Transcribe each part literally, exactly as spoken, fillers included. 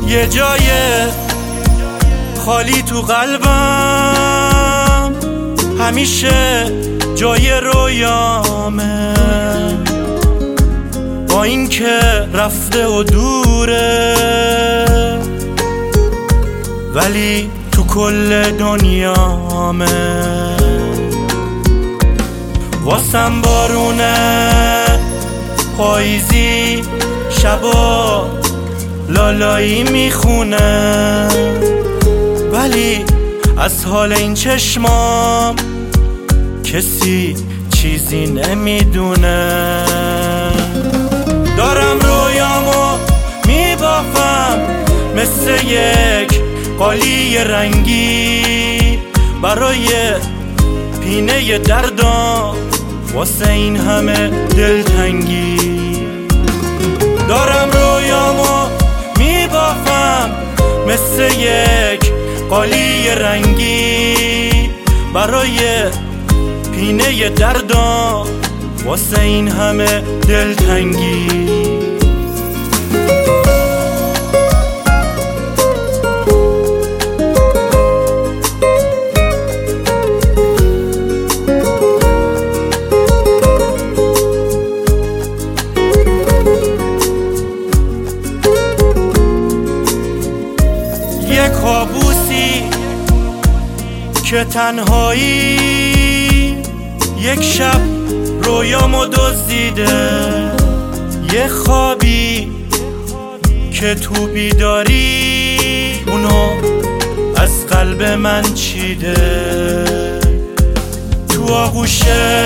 یه جای خالی تو قلبم همیشه جای رویامه، با این که رفته و دوره ولی تو کل دنیامه. واسم بارونه پاییزی شبا لالایی میخونه، ولی از حال این چشمام کسی چیزی نمیدونه. دارم رویامو میبافم مثل یک قالی رنگی برای پینه دردام واسه این همه دلتنگی. دارم رویامو میبافم مثل یک قالی رنگی برای پینه دردام واسه این همه دلتنگی. یک کابوسی که تنهایی یک شب رویامو دزدیده، یه خوابی که تو بیداری اونو از قلب من چیده. تو آغوش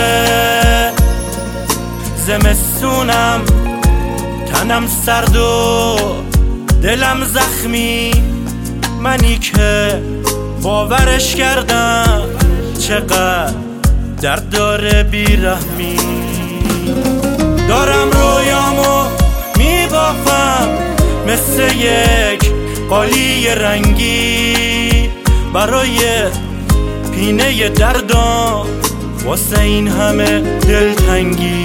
زمستونم تنم سرد و دلم زخمی، منی که باورش کردم چقدر درد داره بیرحمی. دارم رویامو میبافم مثل یک قالی رنگی برای پینه دردام واسه این همه دلتنگی.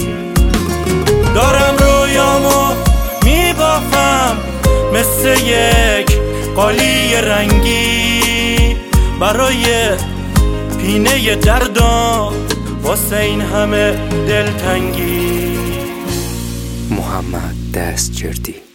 دارم رویامو میبافم مثل یک قالی رنگی برای پینه دردام واسه این همه دلتنگی. محمد دستجردی.